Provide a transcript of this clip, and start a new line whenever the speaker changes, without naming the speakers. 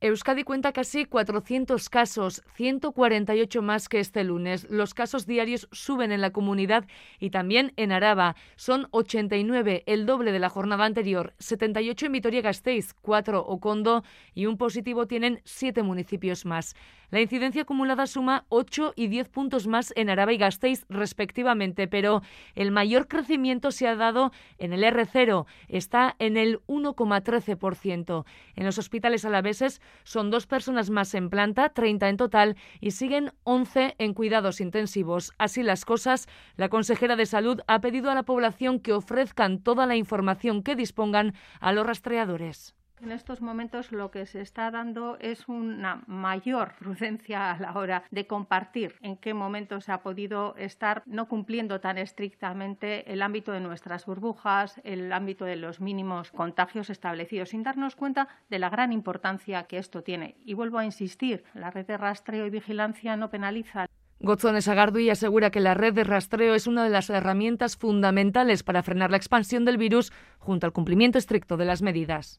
Euskadi cuenta casi 400 casos, 148 más que este lunes. Los casos diarios suben en la comunidad y también en Araba. Son 89, el doble de la jornada anterior. 78 en Vitoria-Gasteiz, 4 Okondo y un positivo tienen 7 municipios más. La incidencia acumulada suma 8 y 10 puntos más en Araba y Gasteiz respectivamente, pero el mayor crecimiento se ha dado en el R0, está en el 1,13%. En los hospitales alaveses son 2 personas más en planta, 30 en total, y siguen 11 en cuidados intensivos. Así las cosas, la consejera de Salud ha pedido a la población que ofrezcan toda la información que dispongan a los rastreadores.
En estos momentos lo que se está dando es una mayor prudencia a la hora de compartir en qué momento se ha podido estar no cumpliendo tan estrictamente el ámbito de nuestras burbujas, el ámbito de los mínimos contagios establecidos, sin darnos cuenta de la gran importancia que esto tiene. Y vuelvo a insistir, la red de rastreo y vigilancia no penaliza.
Gotzone Sagardui asegura que la red de rastreo es una de las herramientas fundamentales para frenar la expansión del virus junto al cumplimiento estricto de las medidas.